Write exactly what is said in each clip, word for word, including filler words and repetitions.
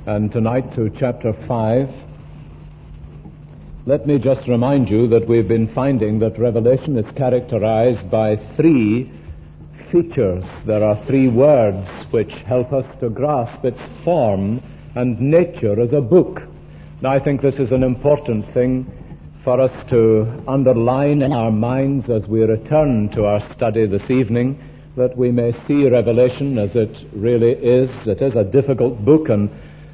and tonight to chapter five. Let me just remind you that we've been finding that Revelation is characterized by three features. There are three words which help us to grasp its form and nature as a book. Now, I think this is an important thing for us to underline in our minds as we return to our study this evening, that we may see Revelation as it really is. It is a difficult book, and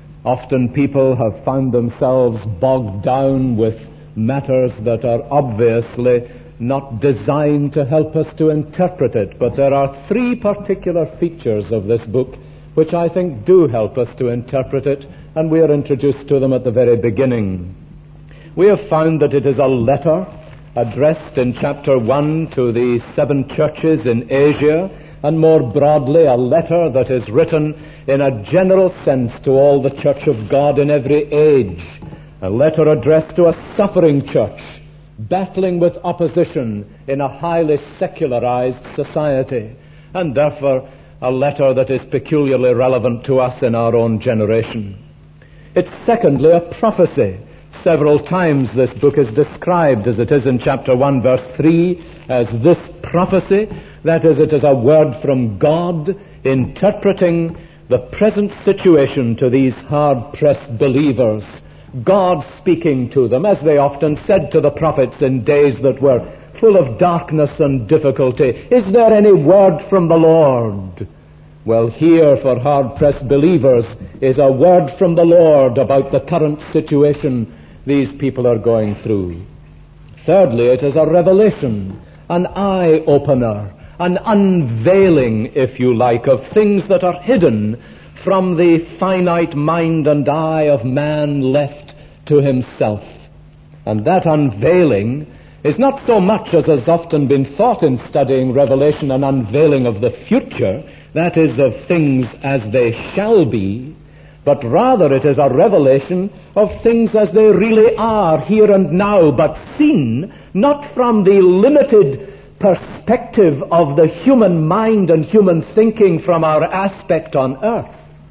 often people have found themselves bogged down with matters that are obviously not designed to help us to interpret it. But there are three particular features of this book which I think do help us to interpret it, and we are introduced to them at the very beginning. We have found that it is a letter addressed in chapter one to the seven churches in Asia, and more broadly a letter that is written in a general sense to all the church of God in every age. A letter addressed to a suffering church, battling with opposition in a highly secularized society, and therefore a letter that is peculiarly relevant to us in our own generation. It's secondly a prophecy. Several times this book is described, as it is in chapter one, verse three, as this prophecy. That is, it is a word from God interpreting the present situation to these hard-pressed believers. God speaking to them, as they often said to the prophets in days that were full of darkness and difficulty, "Is there any word from the Lord?" Well, here for hard-pressed believers is a word from the Lord about the current situation these people are going through. Thirdly, it is a revelation, an eye-opener, an unveiling, if you like, of things that are hidden from the finite mind and eye of man left to himself. And that unveiling is not so much, as has often been thought in studying Revelation, an unveiling of the future, that is, of things as they shall be, but rather it is a revelation of things as they really are here and now, but seen not from the limited perspective of the human mind and human thinking from our aspect on earth,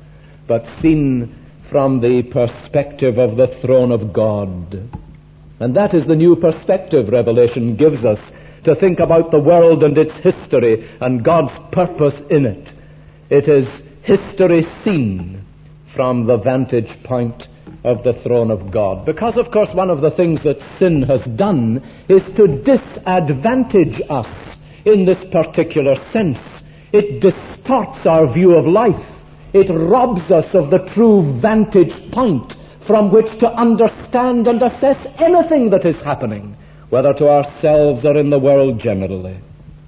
but seen from the perspective of the throne of God. And that is the new perspective Revelation gives us, to think about the world and its history and God's purpose in it. It is history seen from the vantage point of the throne of God. Because, of course, one of the things that sin has done is to disadvantage us in this particular sense. It distorts our view of life. It robs us of the true vantage point from which to understand and assess anything that is happening, whether to ourselves or in the world generally.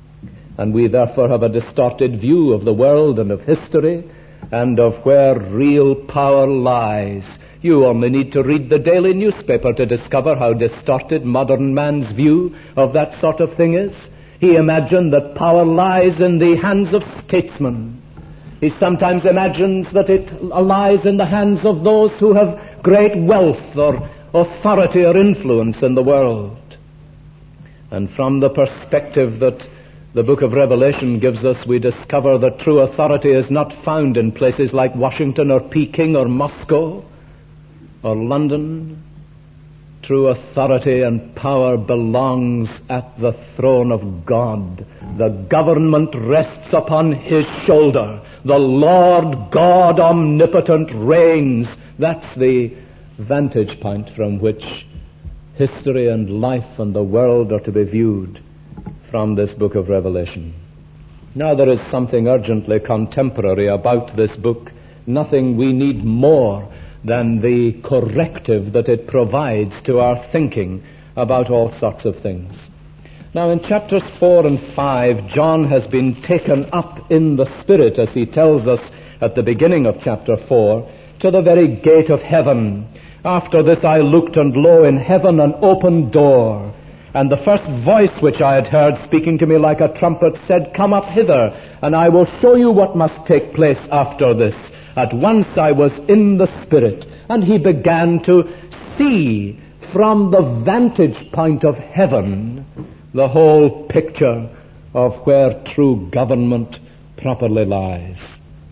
And we therefore have a distorted view of the world and of history and of where real power lies. You only need to read the daily newspaper to discover how distorted modern man's view of that sort of thing is. He imagined that power lies in the hands of statesmen. He sometimes imagines that it lies in the hands of those who have great wealth or authority or influence in the world. And from the perspective that the book of Revelation gives us, we discover that true authority is not found in places like Washington or Peking or Moscow or London. True authority and power belongs at the throne of God. The government rests upon His shoulder. The Lord God omnipotent reigns. That's the vantage point from which history and life and the world are to be viewed from this book of Revelation. Now, there is something urgently contemporary about this book, nothing we need more than the corrective that it provides to our thinking about all sorts of things. Now, in chapters four and five, John has been taken up in the Spirit, as he tells us at the beginning of chapter four, to the very gate of heaven. After this I looked, and lo, in heaven an open door. And the first voice which I had heard speaking to me like a trumpet said, "Come up hither, and I will show you what must take place after this." At once I was in the Spirit, and he began to see from the vantage point of heaven the whole picture of where true government properly lies.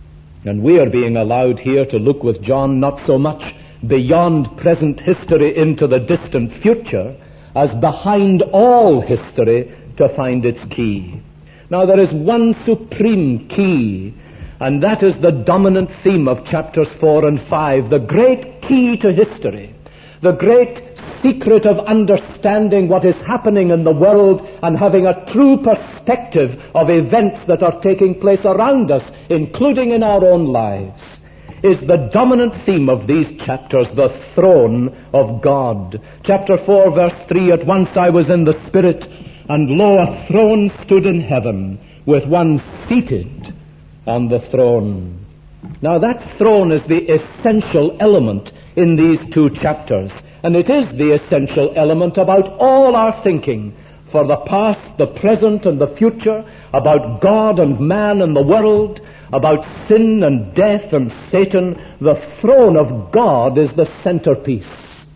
And we are being allowed here to look with John not so much beyond present history into the distant future as behind all history to find its key. Now there is one supreme key, and that is the dominant theme of chapters four and five, the great key to history, the great secret of understanding what is happening in the world and having a true perspective of events that are taking place around us, including in our own lives, is the dominant theme of these chapters, the throne of God. Chapter four, verse three, at once I was in the Spirit, and lo, a throne stood in heaven, with one seated on the throne. Now that throne is the essential element in these two chapters, and it is the essential element about all our thinking, for the past, the present, and the future, about God and man and the world, about sin and death and Satan. The throne of God is the centerpiece.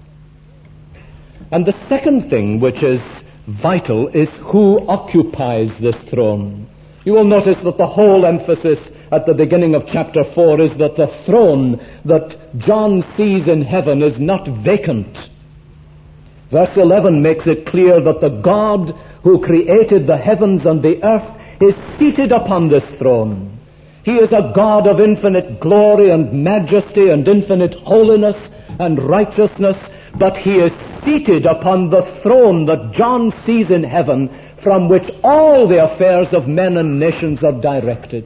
And the second thing which is vital is who occupies this throne. You will notice that the whole emphasis at the beginning of chapter four is that the throne that John sees in heaven is not vacant. Verse eleven makes it clear that the God who created the heavens and the earth is seated upon this throne. He is a God of infinite glory and majesty and infinite holiness and righteousness, but he is seated upon the throne that John sees in heaven, from which all the affairs of men and nations are directed.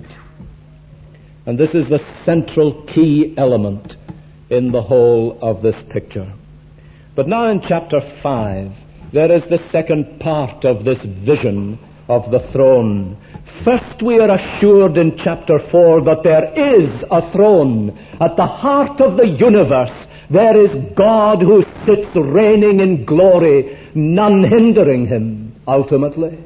And this is the central key element in the whole of this picture. But now in chapter five, there is the second part of this vision of the throne. First, we are assured in chapter four that there is a throne. At the heart of the universe, there is God who sits reigning in glory, none hindering him, ultimately.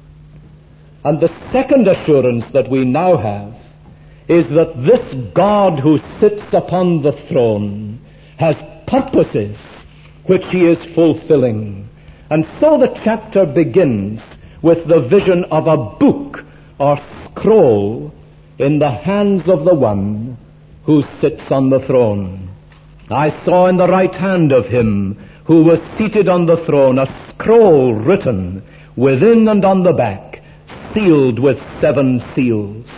And the second assurance that we now have is that this God who sits upon the throne has purposes which he is fulfilling. And so the chapter begins with the vision of a book or scroll in the hands of the one who sits on the throne. I saw in the right hand of him who was seated on the throne a scroll written within and on the back, sealed with seven seals.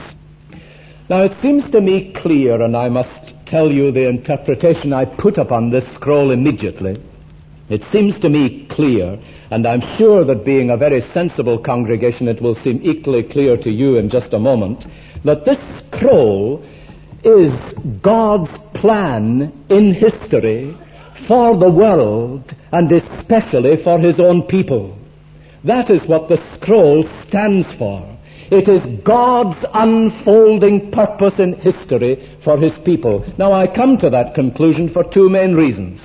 Now it seems to me clear, and I must tell you the interpretation I put upon this scroll immediately. It seems to me clear, and I'm sure that being a very sensible congregation, it will seem equally clear to you in just a moment, that this scroll is God's plan in history for the world, and especially for his own people. That is what the scroll stands for. It is God's unfolding purpose in history for his people. Now I come to that conclusion for two main reasons.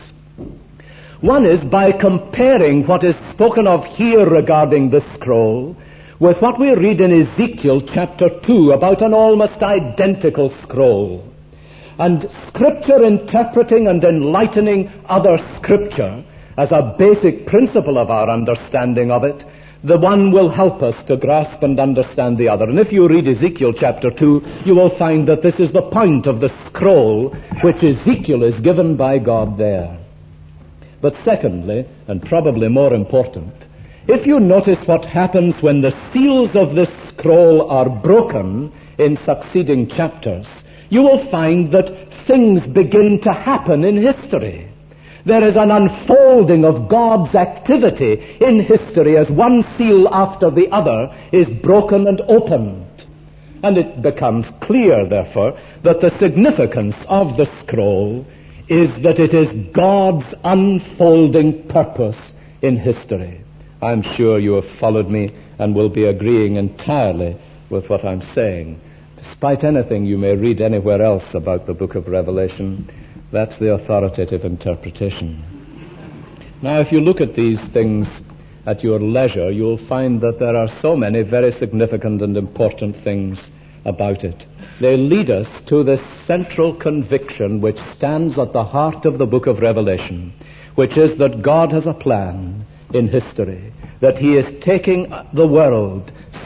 One is by comparing what is spoken of here regarding the scroll with what we read in Ezekiel chapter two about an almost identical scroll. And Scripture interpreting and enlightening other Scripture as a basic principle of our understanding of it, the one will help us to grasp and understand the other. And if you read Ezekiel chapter two, you will find that this is the point of the scroll which Ezekiel is given by God there. But secondly, and probably more important, if you notice what happens when the seals of this scroll are broken in succeeding chapters, you will find that things begin to happen in history. There is an unfolding of God's activity in history as one seal after the other is broken and opened. And it becomes clear, therefore, that the significance of the scroll is that it is God's unfolding purpose in history. I'm sure you have followed me and will be agreeing entirely with what I'm saying. Despite anything you may read anywhere else about the book of Revelation, that's the authoritative interpretation. Now, if you look at these things at your leisure, you'll find that there are so many very significant and important things about it. They lead us to this central conviction which stands at the heart of the book of Revelation, which is that God has a plan in history, that he is taking the world,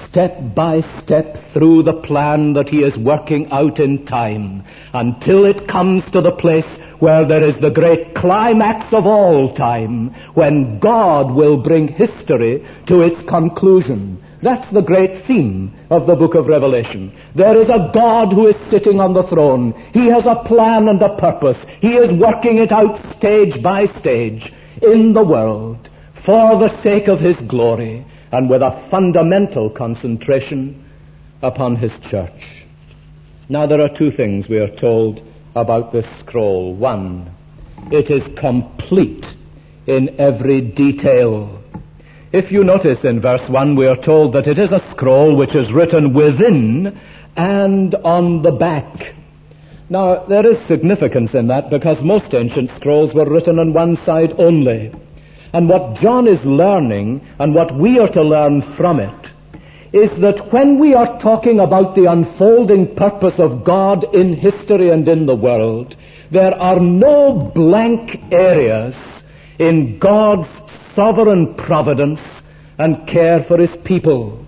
step by step through the plan that he is working out in time, until it comes to the place where there is the great climax of all time, when God will bring history to its conclusion. That's the great theme of the book of Revelation. There is a God who is sitting on the throne. He has a plan and a purpose. He is working it out stage by stage in the world for the sake of his glory, and with a fundamental concentration upon his church. Now there are two things we are told about this scroll. One, it is complete in every detail. If you notice in verse one, we are told that it is a scroll which is written within and on the back. Now, there is significance in that, because most ancient scrolls were written on one side only. And what John is learning, and what we are to learn from it, is that when we are talking about the unfolding purpose of God in history and in the world, there are no blank areas in God's sovereign providence and care for his people.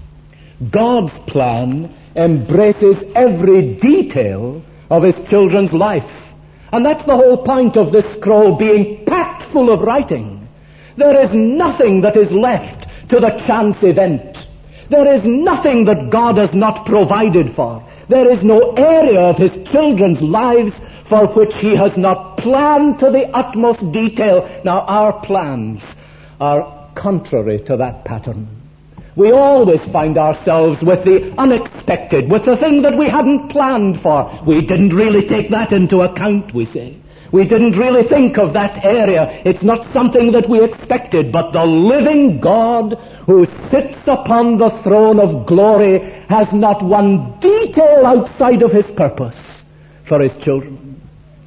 God's plan embraces every detail of his children's life. And that's the whole point of this scroll being packed full of writing. There is nothing that is left to the chance event. There is nothing that God has not provided for. There is no area of his children's lives for which he has not planned to the utmost detail. Now, our plans are contrary to that pattern. We always find ourselves with the unexpected, with the thing that we hadn't planned for. We didn't really take that into account, we say. We didn't really think of that area. It's not something that we expected, but the living God who sits upon the throne of glory has not one detail outside of his purpose for his children.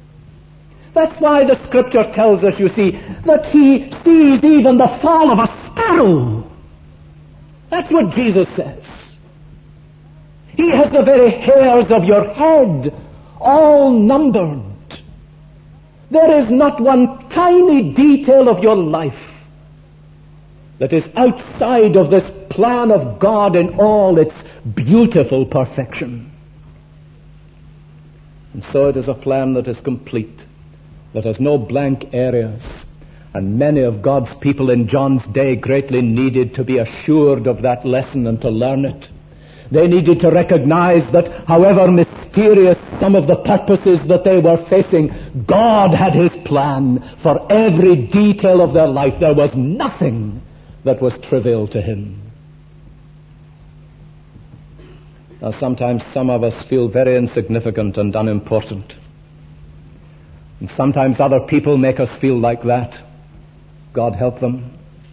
That's why the scripture tells us, you see, that he sees even the fall of a sparrow. That's what Jesus says. He has the very hairs of your head all numbered. There is not one tiny detail of your life that is outside of this plan of God in all its beautiful perfection. And so it is a plan that is complete, that has no blank areas. And many of God's people in John's day greatly needed to be assured of that lesson and to learn it. They needed to recognize that however mysterious some of the purposes that they were facing, God had his plan for every detail of their life. There was nothing that was trivial to him. Now, sometimes some of us feel very insignificant and unimportant. And sometimes other people make us feel like that. God help them.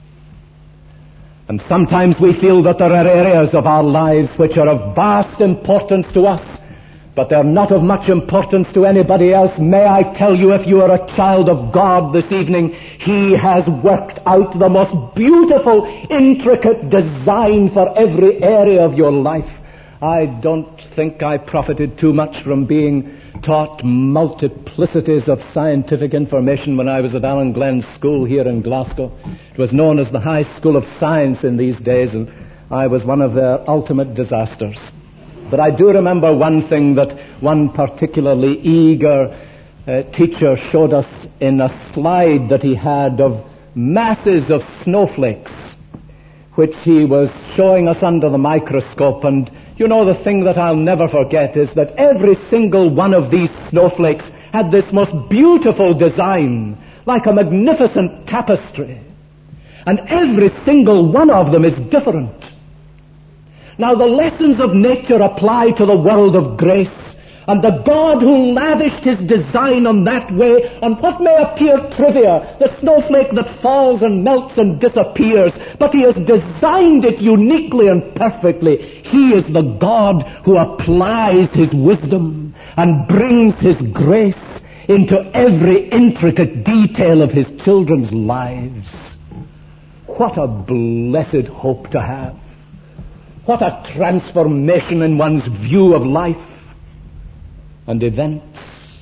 And sometimes we feel that there are areas of our lives which are of vast importance to us, but they're not of much importance to anybody else. May I tell you, if you are a child of God this evening, he has worked out the most beautiful, intricate design for every area of your life. I don't think I profited too much from being taught multiplicities of scientific information when I was at Alan Glen's school here in Glasgow. It was known as the High School of Science in these days, and I was one of their ultimate disasters. But I do remember one thing that one particularly eager uh, teacher showed us in a slide that he had of masses of snowflakes, which he was showing us under the microscope. And you know, the thing that I'll never forget is that every single one of these snowflakes had this most beautiful design, like a magnificent tapestry. And every single one of them is different. Now, the lessons of nature apply to the world of grace, and the God who lavished his design on that way, on what may appear trivia, the snowflake that falls and melts and disappears, but he has designed it uniquely and perfectly. He is the God who applies his wisdom and brings his grace into every intricate detail of his children's lives. What a blessed hope to have. What a transformation in one's view of life and events.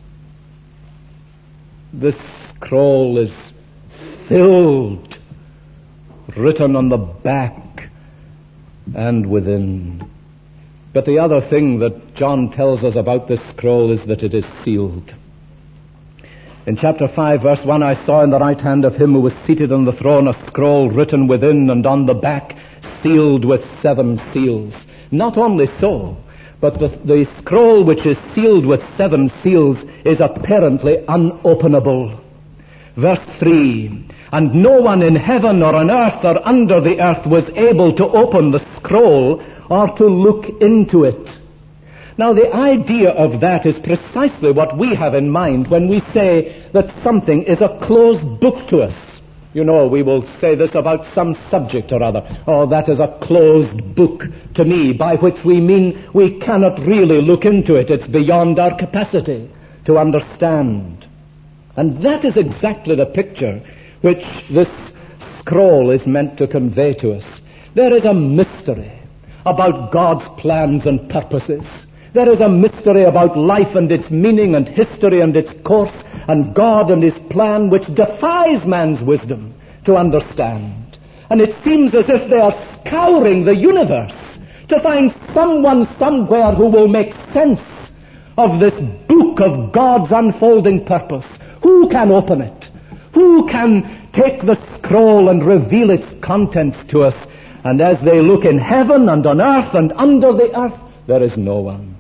This scroll is filled, written on the back, and within. But the other thing that John tells us about this scroll is that it is sealed. In chapter five, verse one, I saw in the right hand of him who was seated on the throne a scroll written within and on the back, sealed with seven seals. Not only so, but the, the scroll which is sealed with seven seals is apparently unopenable. Verse three, and no one in heaven or on earth or under the earth was able to open the scroll or to look into it. Now the idea of that is precisely what we have in mind when we say that something is a closed book to us. You know, we will say this about some subject or other. Oh, that is a closed book to me, by which we mean we cannot really look into it. It's beyond our capacity to understand. And that is exactly the picture which this scroll is meant to convey to us. There is a mystery about God's plans and purposes. There is a mystery about life and its meaning and history and its course and God and his plan which defies man's wisdom to understand. And it seems as if they are scouring the universe to find someone somewhere who will make sense of this book of God's unfolding purpose. Who can open it? Who can take the scroll and reveal its contents to us? And as they look in heaven and on earth and under the earth, there is no one.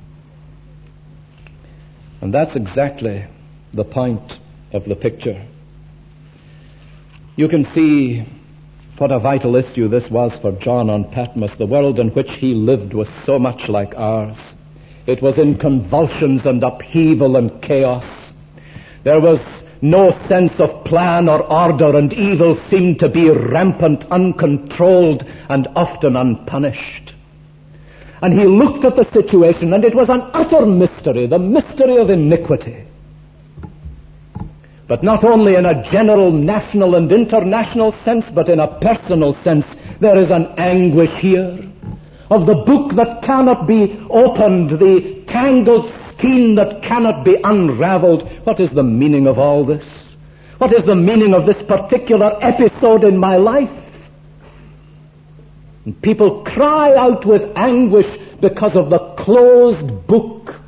And that's exactly the point of the picture. You can see what a vital issue this was for John on Patmos. The world in which he lived was so much like ours. It was in convulsions and upheaval and chaos. There was no sense of plan or order, and evil seemed to be rampant, uncontrolled, and often unpunished. And he looked at the situation, and it was an utter mystery, the mystery of iniquity. But not only in a general national and international sense, but in a personal sense, there is an anguish here of the book that cannot be opened, the tangled skein that cannot be unraveled. What is the meaning of all this? What is the meaning of this particular episode in my life? And people cry out with anguish because of the closed book.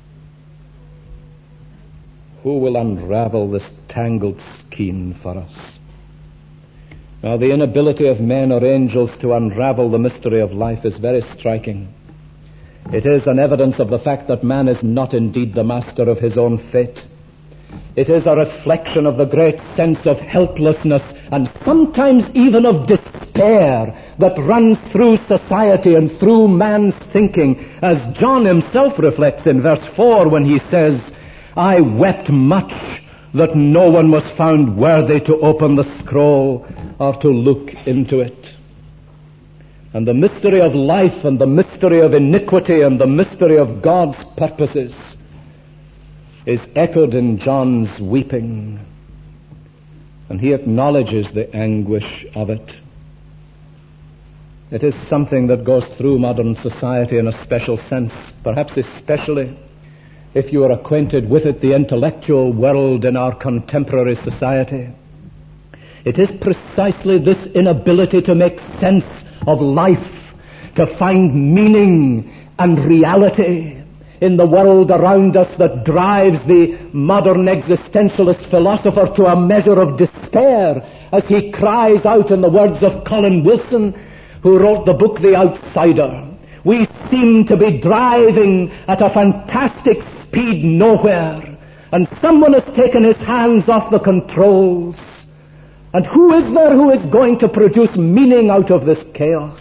Who will unravel this tangled skein for us? Now, the inability of men or angels to unravel the mystery of life is very striking. It is an evidence of the fact that man is not indeed the master of his own fate. It is a reflection of the great sense of helplessness and sometimes even of despair that runs through society and through man's thinking, as John himself reflects in verse four when he says, I wept much that no one was found worthy to open the scroll or to look into it. And the mystery of life and the mystery of iniquity and the mystery of God's purposes is echoed in John's weeping. And he acknowledges the anguish of it. It is something that goes through modern society in a special sense, perhaps especially if you are acquainted with it, the intellectual world in our contemporary society. It is precisely this inability to make sense of life, to find meaning and reality in the world around us that drives the modern existentialist philosopher to a measure of despair as he cries out in the words of Colin Wilson, who wrote the book The Outsider. We seem to be driving at a fantastic speed nowhere, and someone has taken his hands off the controls. And who is there who is going to produce meaning out of this chaos?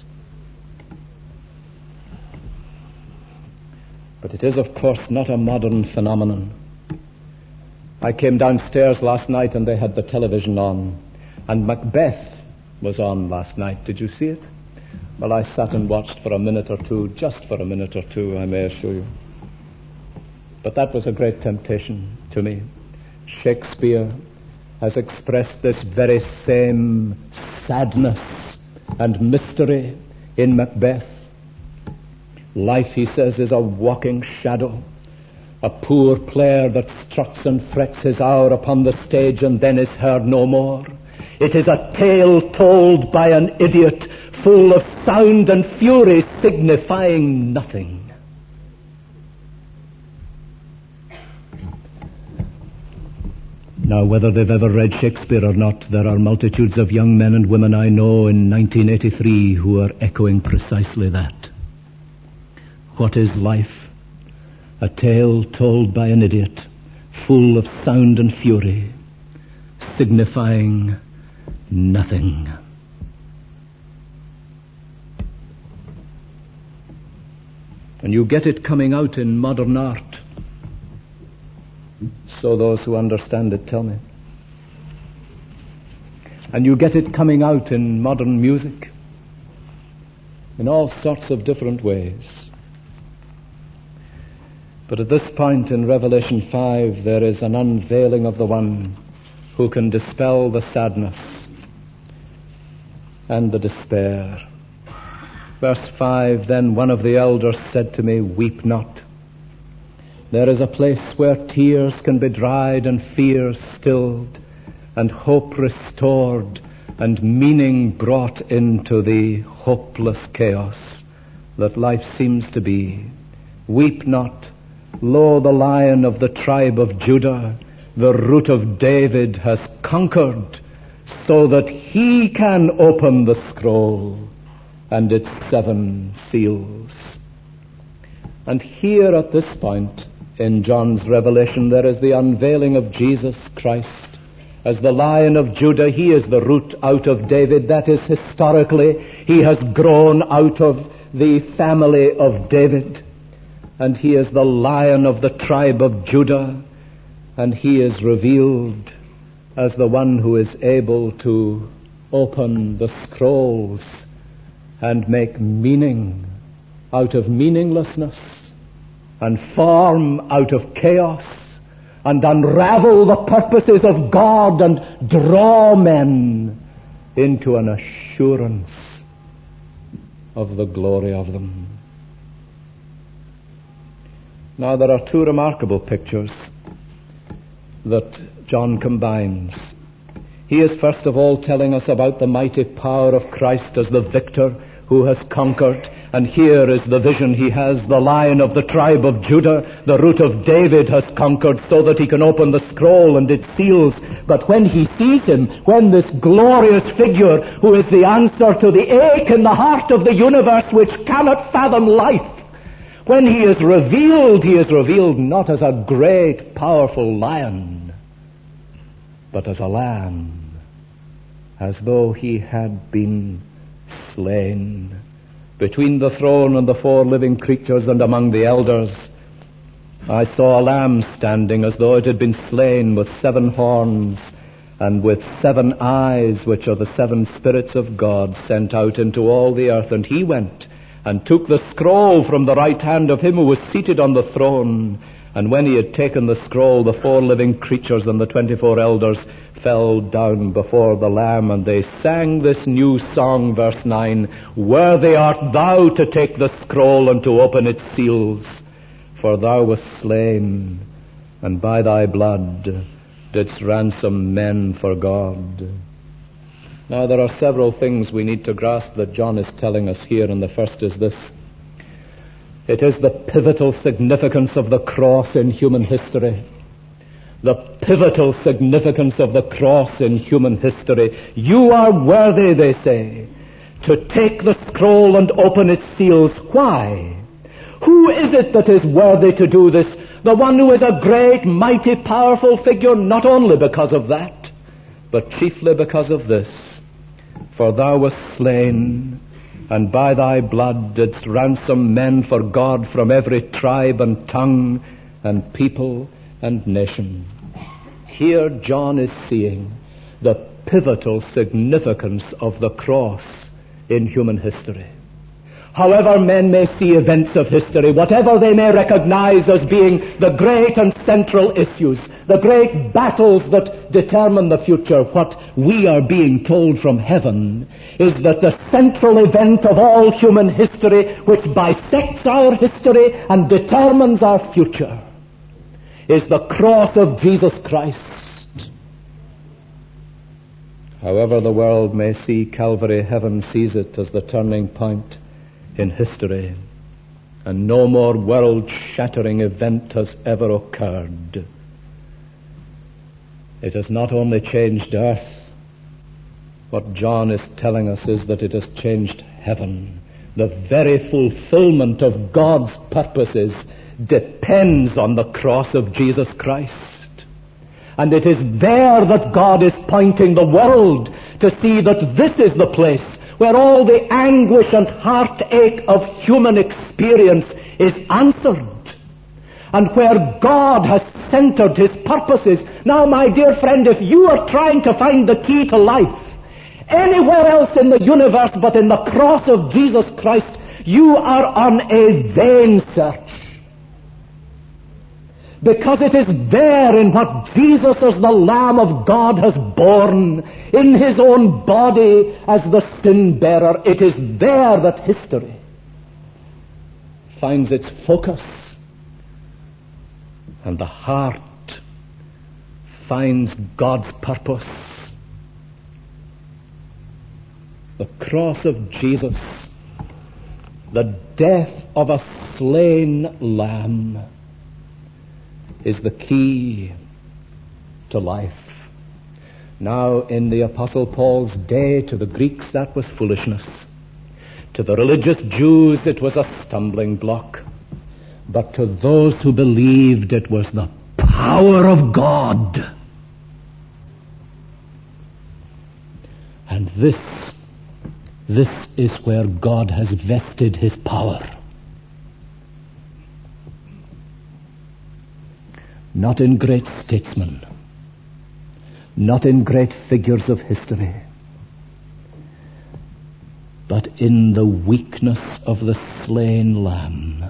But it is, of course, not a modern phenomenon. I came downstairs last night and they had the television on, and Macbeth was on last night. Did you see it? Well, I sat and watched for a minute or two, just for a minute or two, I may assure you. But that was a great temptation to me. Shakespeare has expressed this very same sadness and mystery in Macbeth. Life, he says, is a walking shadow, a poor player that struts and frets his hour upon the stage and then is heard no more. It is a tale told by an idiot, full of sound and fury, signifying nothing. Now, whether they've ever read Shakespeare or not, there are multitudes of young men and women I know in nineteen eighty-three who are echoing precisely that. What is life? A tale told by an idiot, full of sound and fury, signifying nothing. And you get it coming out in modern art. So those who understand it tell me. And you get it coming out in modern music, in all sorts of different ways. But at this point in Revelation five, there is an unveiling of the one who can dispel the sadness and the despair. Verse five, then one of the elders said to me, weep not. There is a place where tears can be dried and fears stilled and hope restored and meaning brought into the hopeless chaos that life seems to be. Weep not. Lo, the Lion of the tribe of Judah, the Root of David, has conquered so that he can open the scroll and its seven seals. And here at this point in John's revelation, there is the unveiling of Jesus Christ as the Lion of Judah. He is the root out of David. That is, historically, he has grown out of the family of David. And he is the Lion of the tribe of Judah. And he is revealed as the one who is able to open the scrolls and make meaning out of meaninglessness, and form out of chaos, and unravel the purposes of God and draw men into an assurance of the glory of them. Now, there are two remarkable pictures that John combines. He is first of all telling us about the mighty power of Christ as the victor who has conquered. And here is the vision he has. The Lion of the tribe of Judah, the Root of David, has conquered so that he can open the scroll and its seals. But when he sees him, when this glorious figure, who is the answer to the ache in the heart of the universe which cannot fathom life, when he is revealed, he is revealed not as a great, powerful lion, but as a lamb, as though he had been slain. Between the throne and the four living creatures and among the elders, I saw a lamb standing as though it had been slain, with seven horns and with seven eyes, which are the seven spirits of God sent out into all the earth. And he went and took the scroll from the right hand of him who was seated on the throne. And when he had taken the scroll, the four living creatures and the twenty-four elders fell down before the Lamb, and they sang this new song, verse nine, worthy art thou to take the scroll and to open its seals, for thou wast slain, and by thy blood didst ransom men for God. Now, there are several things we need to grasp that John is telling us here, and the first is this. It is the pivotal significance of the cross in human history. The pivotal significance of the cross in human history. You are worthy, they say, to take the scroll and open its seals. Why? Who is it that is worthy to do this? The one who is a great, mighty, powerful figure, not only because of that, but chiefly because of this. For thou wast slain, and by thy blood didst ransom men for God from every tribe and tongue and people and nation. Here John is seeing the pivotal significance of the cross in human history. However men may see events of history, whatever they may recognize as being the great and central issues, the great battles that determine the future, what we are being told from heaven is that the central event of all human history, which bisects our history and determines our future, is the cross of Jesus Christ. However the world may see Calvary, heaven sees it as the turning point in history. And no more world-shattering event has ever occurred. It has not only changed earth. What John is telling us is that it has changed heaven. The very fulfillment of God's purposes depends on the cross of Jesus Christ. And it is there that God is pointing the world to see that this is the place where all the anguish and heartache of human experience is answered, and where God has centered his purposes. Now, my dear friend, if you are trying to find the key to life anywhere else in the universe but in the cross of Jesus Christ, you are on a vain search. Because it is there in what Jesus as the Lamb of God has borne in his own body as the sin bearer. It is there that history finds its focus, and the heart finds God's purpose. The cross of Jesus, the death of a slain lamb, is the key to life. Now, in the Apostle Paul's day, to the Greeks that was foolishness. To the religious Jews it was a stumbling block. But to those who believed it was the power of God. And this, this is where God has vested his power. Not in great statesmen, not in great figures of history, but in the weakness of the slain lamb.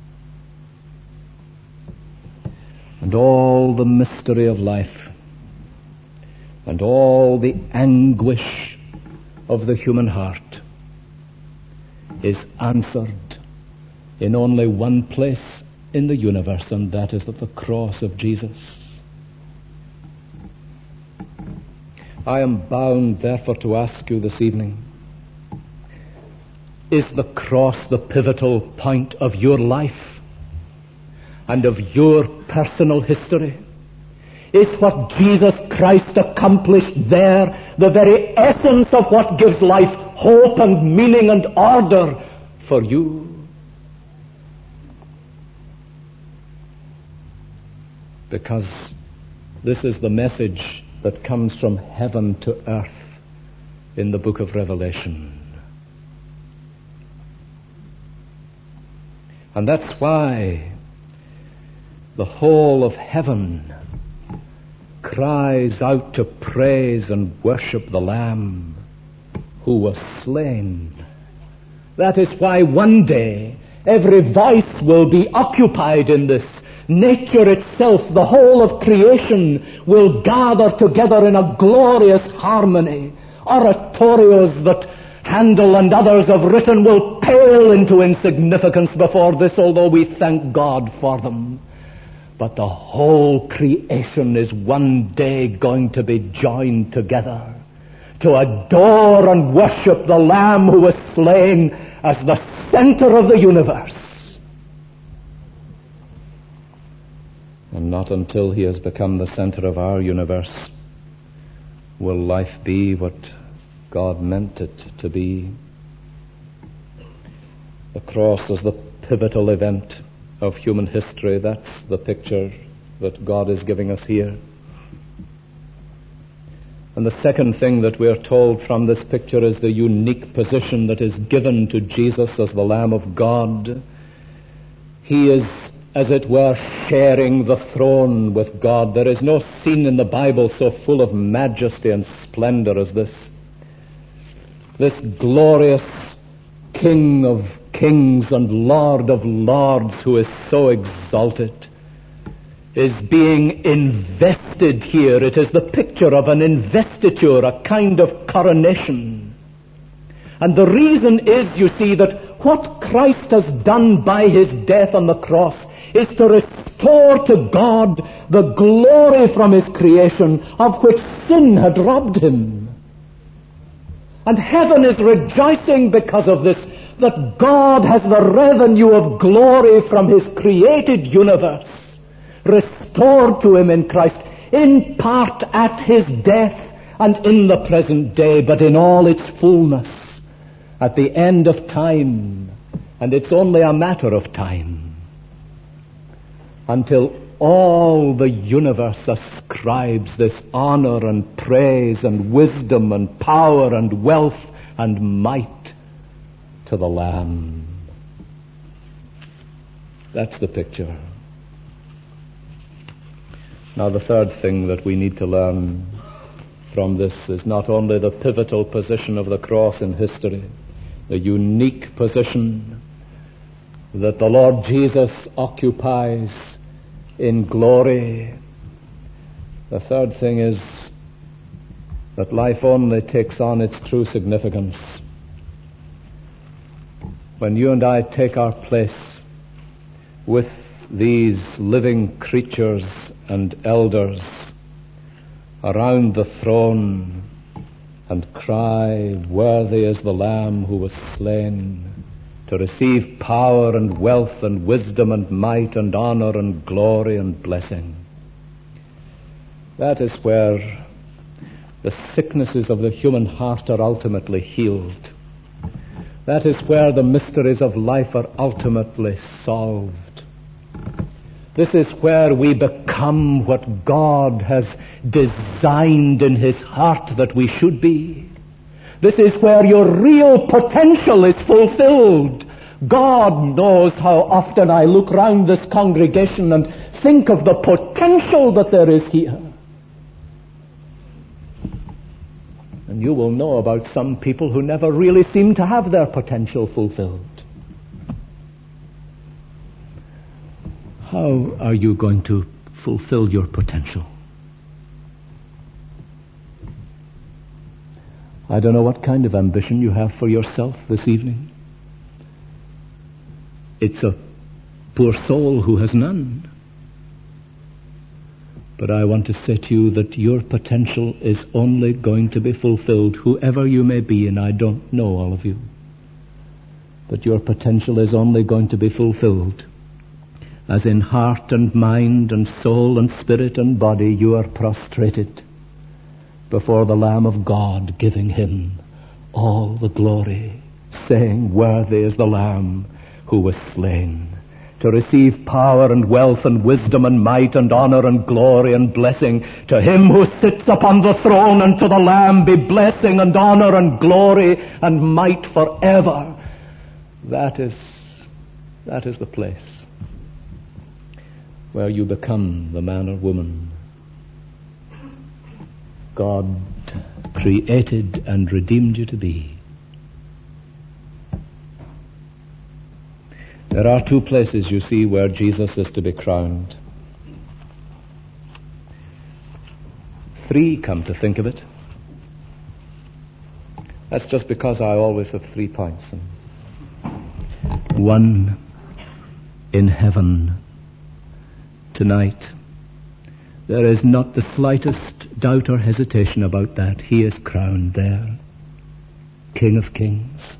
And all the mystery of life, and all the anguish of the human heart is answered in only one place in the universe, and that is at the cross of Jesus. I am bound, therefore, to ask you this evening, is the cross the pivotal point of your life and of your personal history? Is what Jesus Christ accomplished there the very essence of what gives life hope and meaning and order for you? Because this is the message that comes from heaven to earth in the book of Revelation. And that's why the whole of heaven cries out to praise and worship the Lamb who was slain. That is why one day every voice will be occupied in this. Nature itself, the whole of creation, will gather together in a glorious harmony. Oratorios that Handel and others have written will pale into insignificance before this, although we thank God for them. But the whole creation is one day going to be joined together to adore and worship the Lamb who was slain as the center of the universe. And not until he has become the center of our universe will life be what God meant it to be. The cross is the pivotal event of human history. That's the picture that God is giving us here. And the second thing that we are told from this picture is the unique position that is given to Jesus as the Lamb of God. He is, as it were, sharing the throne with God. There is no scene in the Bible so full of majesty and splendor as this. This glorious King of kings and Lord of lords, who is so exalted, is being invested here. It is the picture of an investiture, a kind of coronation. And the reason is, you see, that what Christ has done by his death on the cross is to restore to God the glory from his creation of which sin had robbed him. And heaven is rejoicing because of this, that God has the revenue of glory from his created universe restored to him in Christ, in part at his death and in the present day, but in all its fullness at the end of time. And it's only a matter of time until all the universe ascribes this honor and praise and wisdom and power and wealth and might to the Lamb. That's the picture. Now, the third thing that we need to learn from this is not only the pivotal position of the cross in history, the unique position that the Lord Jesus occupies in glory. The third thing is that life only takes on its true significance when you and I take our place with these living creatures and elders around the throne and cry, "Worthy is the Lamb who was slain to receive power and wealth and wisdom and might and honor and glory and blessing." That is where the sicknesses of the human heart are ultimately healed. That is where the mysteries of life are ultimately solved. This is where we become what God has designed in his heart that we should be. This is where your real potential is fulfilled. God knows how often I look round this congregation and think of the potential that there is here. And you will know about some people who never really seem to have their potential fulfilled. How are you going to fulfill your potential? I don't know what kind of ambition you have for yourself this evening. It's a poor soul who has none. But I want to say to you that your potential is only going to be fulfilled, whoever you may be, and I don't know all of you. But your potential is only going to be fulfilled as in heart and mind and soul and spirit and body you are prostrated before the Lamb of God, giving him all the glory, saying, "Worthy is the Lamb who was slain to receive power and wealth and wisdom and might and honor and glory and blessing. To him who sits upon the throne and to the Lamb be blessing and honor and glory and might forever." That is, that is the place where you become the man or woman God created and redeemed you to be. There are two places, you see, where Jesus is to be crowned. Three, come to think of it. That's just because I always have three points. One in heaven tonight. There is not the slightest doubt or hesitation about that. He is crowned there, King of Kings.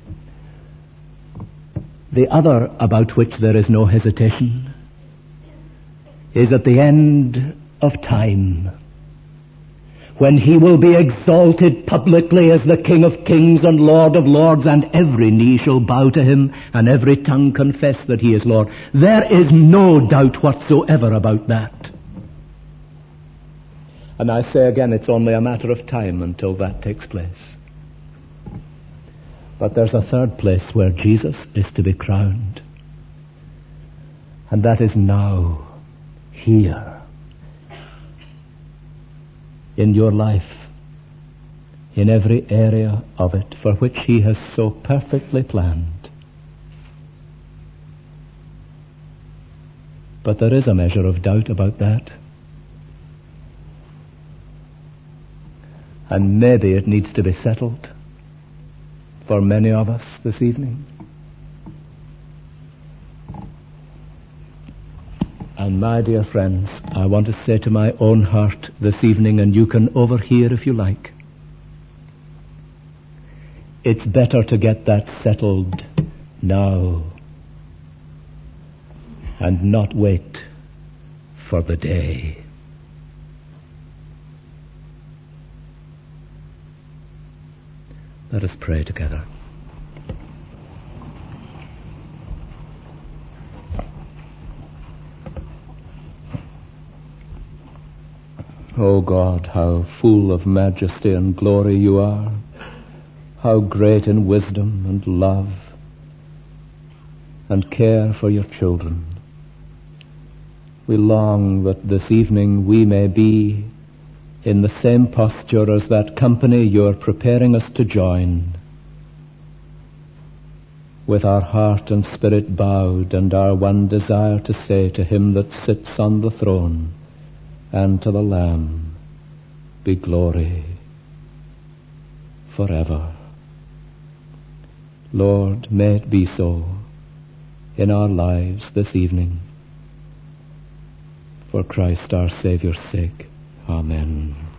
The other, about which there is no hesitation, is at the end of time, when he will be exalted publicly as the King of Kings and Lord of Lords, and every knee shall bow to him, and every tongue confess that he is Lord. There is no doubt whatsoever about that. And I say again, it's only a matter of time until that takes place. But there's a third place where Jesus is to be crowned. And that is now, here, in your life, in every area of it for which he has so perfectly planned. But there is a measure of doubt about that. And maybe it needs to be settled for many of us this evening. And my dear friends, I want to say to my own heart this evening, and you can overhear if you like, It's better to get that settled now and not wait for the day. Let us pray together. O God, how full of majesty and glory you are, how great in wisdom and love and care for your children. We long that this evening we may be in the same posture as that company you're preparing us to join, with our heart and spirit bowed and our one desire to say to him that sits on the throne and to the Lamb, be glory forever. Lord, may it be so in our lives this evening. For Christ our Saviour's sake. Amen.